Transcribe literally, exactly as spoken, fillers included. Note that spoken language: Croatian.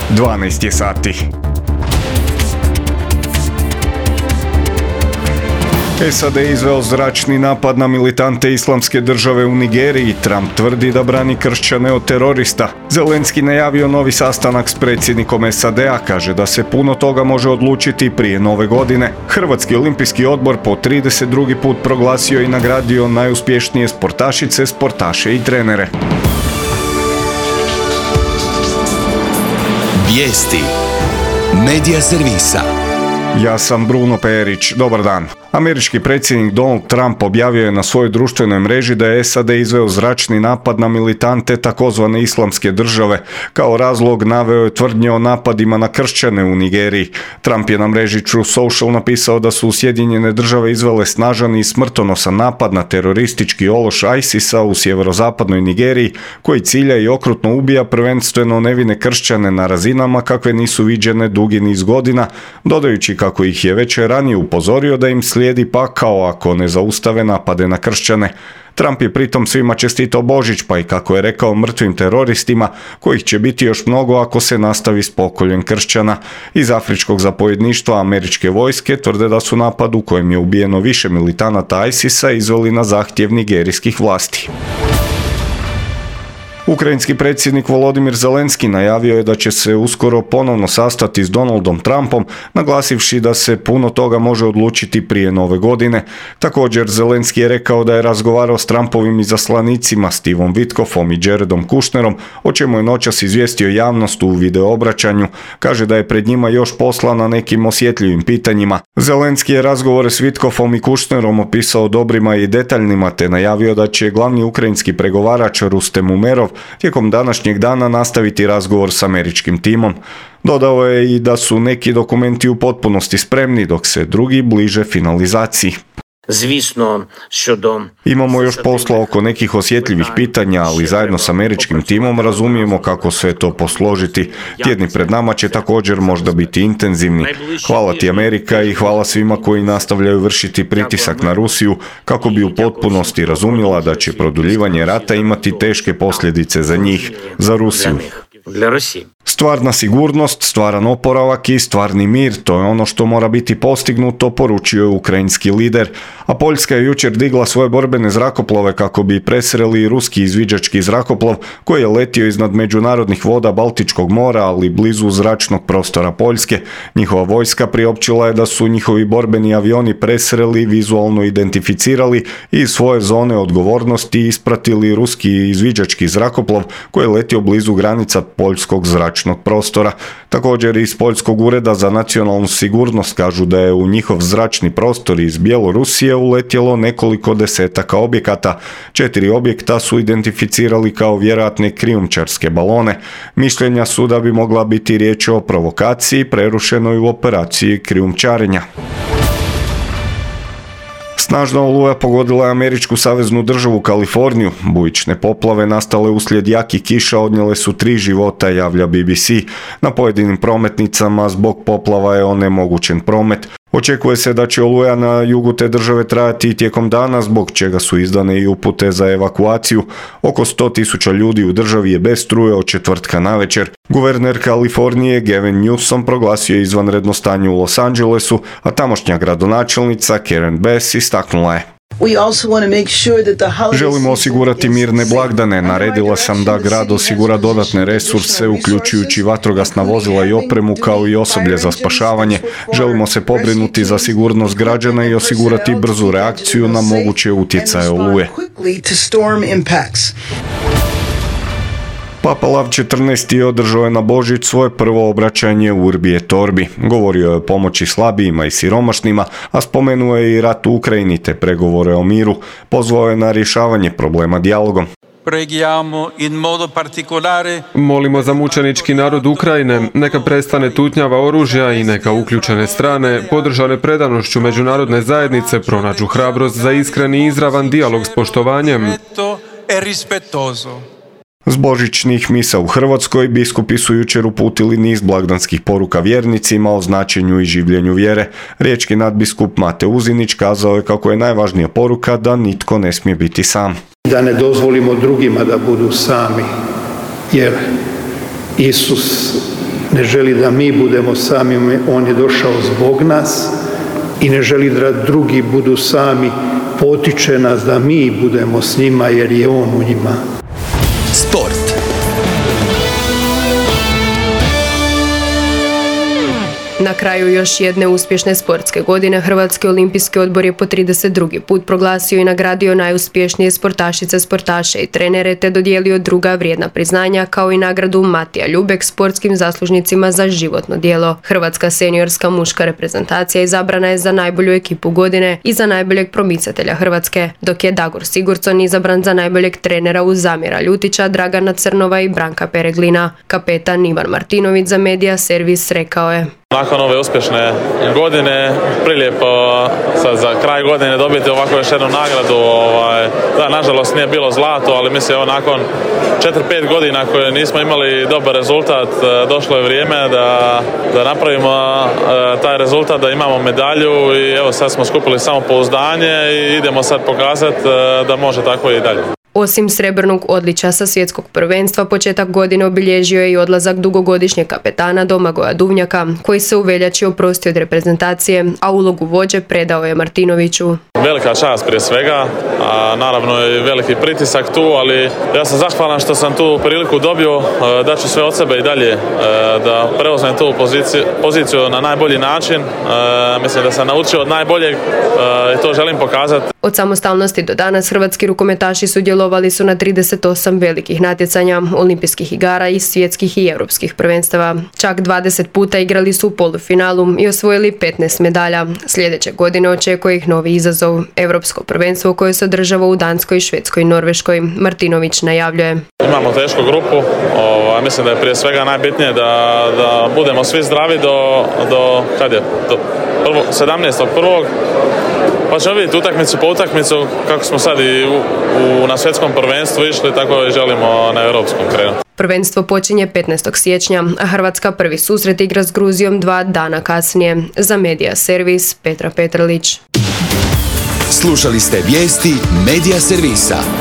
dvanaest je sati. S A D izveo zračni napad na militante Islamske države u Nigeriji. Trump tvrdi da brani kršćane od terorista. Zelenski najavio novi sastanak s predsjednikom S A D-a, kaže da se puno toga može odlučiti prije nove godine. Hrvatski olimpijski odbor po trideset drugi put proglasio i nagradio najuspješnije sportašice, sportaše i trenere. Vijesti Medija servisa. Ja sam Bruno Perić. Dobar dan. Američki predsjednik Donald Trump objavio je na svojoj društvenoj mreži da je S A D izveo zračni napad na militante takozvane Islamske države. Kao razlog naveo je tvrdnje o napadima na kršćane u Nigeriji. Trump je na mreži Truth Social napisao da su Sjedinjene države izvele snažan i smrtonosan napad na teroristički ološ ISIS-a u sjeverozapadnoj Nigeriji, koji cilja i okrutno ubija prvenstveno nevine kršćane na razinama kakve nisu viđene dugi niz godina, dodajući kako ih je već ranije upozorio da im slijedi pakao ako ne zaustave napade na kršćane. Trump je pritom svima čestitao Božić, pa i kako je rekao mrtvim teroristima, kojih će biti još mnogo ako se nastavi s pokoljem kršćana. Iz afričkog zapovjedništva američke vojske tvrde da su napad u kojem je ubijeno više militanata ISIS-a izveli na zahtjev nigerijskih vlasti. Ukrajinski predsjednik Volodimir Zelenski najavio je da će se uskoro ponovno sastati s Donaldom Trumpom, naglasivši da se puno toga može odlučiti prije nove godine. Također Zelenski je rekao da je razgovarao s Trumpovim izaslanicima Stevom Witkoffom i Jaredom Kushnerom, o čemu je noćas izvijestio javnost u videoobraćanju. Kaže da je pred njima još posla na nekim osjetljivim pitanjima. Zelenski je razgovore s Witkoffom i Kushnerom opisao dobrima i detaljnima, te najavio da će glavni ukrajinski pregovarač Rustem Umerov tijekom današnjeg dana nastaviti razgovor s američkim timom. Dodao je i da su neki dokumenti u potpunosti spremni, dok se drugi bliže finalizaciji. Звісно, щодо Imamo još posla oko nekih osjetljivih pitanja, ali zajedno s američkim timom razumijemo kako sve to posložiti. Tjedni pred nama će također možda biti intenzivni. Hvala ti Amerika i hvala svima koji nastavljaju vršiti pritisak na Rusiju kako bi u potpunosti razumjela da će produljivanje rata imati teške posljedice za njih, za Rusiju. Stvarna sigurnost, stvaran oporavak i stvarni mir, to je ono što mora biti postignuto, poručio je ukrajinski lider. A Poljska je jučer digla svoje borbene zrakoplove kako bi presreli ruski izviđački zrakoplov koji je letio iznad međunarodnih voda Baltičkog mora, ali blizu zračnog prostora Poljske. Njihova vojska priopćila je da su njihovi borbeni avioni presreli, vizualno identificirali i iz svoje zone odgovornosti ispratili ruski izviđački zrakoplov koji je letio blizu granica poljskog zračnog prostora. Također iz Poljskog ureda za nacionalnu sigurnost kažu da je u njihov zračni prostor iz Bjelorusije uletjelo nekoliko desetaka objekata. Četiri objekta su identificirali kao vjerojatne krijumčarske balone. Mišljenja su da bi mogla biti riječ o provokaciji prerušenoj u operaciji krijumčarenja. Snažna oluja pogodila je američku saveznu državu Kaliforniju. Bujične poplave nastale uslijed jakih kiša odnijele su tri života, javlja B B C. Na pojedinim prometnicama zbog poplava je onemogućen promet. Očekuje se da će oluja na jugu te države trajati i tijekom dana, zbog čega su izdane i upute za evakuaciju. Oko sto tisuća ljudi u državi je bez struje od četvrtka navečer. Guverner Kalifornije Gavin Newsom proglasio je izvanredno stanje u Los Angelesu, a tamošnja gradonačelnica Karen Bass istaknula je: Želimo osigurati mirne blagdane. Naredila sam da grad osigura dodatne resurse, uključujući vatrogasna vozila i opremu, kao i osoblje za spašavanje. Želimo se pobrinuti za sigurnost građana i osigurati brzu reakciju na moguće utjecaje oluje. Papa Lav četrnaesti održao je na Božić svoje prvo obraćanje u Urbi et Orbi. Govorio je o pomoći slabijima i siromašnima, a spomenuo je i rat u Ukrajini te pregovore o miru. Pozvao je na rješavanje problema dijalogom. Molimo za mučenički narod Ukrajine, neka prestane tutnjava oružja i neka uključene strane, podržane predanošću međunarodne zajednice, pronađu hrabrost za iskreni i izravan dijalog s poštovanjem. S božićnih misa u Hrvatskoj biskupi su jučer uputili niz blagdanskih poruka vjernicima o značenju i življenju vjere. Riječki nadbiskup Mate Uzinić kazao je kako je najvažnija poruka da nitko ne smije biti sam. Da ne dozvolimo drugima da budu sami, jer Isus ne želi da mi budemo sami, on je došao zbog nas i ne želi da drugi budu sami, potiče nas da mi budemo s njima jer je on u njima. Sport. Na kraju još jedne uspješne sportske godine Hrvatski olimpijski odbor je po trideset drugi put proglasio i nagradio najuspješnije sportašice, sportaše i trenere te dodijelio druga vrijedna priznanja kao i nagradu Matija Ljubek sportskim zaslužnicima za životno djelo. Hrvatska seniorska muška reprezentacija izabrana je za najbolju ekipu godine i za najboljeg promicatelja Hrvatske, dok je Dagor Sigurdsson izabran za najboljeg trenera uz Zamira Ljutića, Dragana Crnova i Branka Pereglina. Kapetan Ivan Martinović za Medija Servis rekao je: Nakon ove uspješne godine, prilijepo sad za kraj godine dobiti ovako još jednu nagradu. Ovaj, da, nažalost nije bilo zlato, ali mislim evo nakon četiri pet godina koje nismo imali dobar rezultat, došlo je vrijeme da, da napravimo taj rezultat, da imamo medalju i evo sad smo skupili samopouzdanje i idemo sad pokazati da može tako i dalje. Osim srebrnog odličja sa svjetskog prvenstva, početak godine obilježio je i odlazak dugogodišnjeg kapetana Domagoja Duvnjaka, koji se u veljači oprostio od reprezentacije, a ulogu vođe predao je Martinoviću. Velika čast prije svega, a naravno i veliki pritisak tu, ali ja sam zahvalan što sam tu priliku dobio, da ću sve od sebe i dalje da preuzmem tu poziciju, poziciju na najbolji način. Mislim da sam naučio od najboljeg i to želim pokazati. Od samostalnosti do danas hrvatski rukometaši sudjelovali su na trideset osam velikih natjecanja, olimpijskih igara i svjetskih i europskih prvenstava. Čak dvadeset puta igrali su u polufinalu i osvojili petnaest medalja. Sljedeće godine očekuje ih novi izazov, europsko prvenstvo koje se održava u Danskoj, Švedskoj i Norveškoj. Martinović najavljuje: Imamo tešku grupu, o, mislim da je prije svega najbitnije da, da budemo svi zdravi do, do, kad je, do prvo, sedamnaestog prvog Pa ćemo vidjeti utakmicu po utakmicu kako smo sad i u, u, na svjetskom prvenstvu išli, tako i želimo na europskom krenuti. Prvenstvo počinje petnaestog siječnja, a Hrvatska prvi susret igra s Gruzijom dva dana kasnije. Za Medija Servis, Petra Petrlić. Slušali ste vijesti Medija Servisa.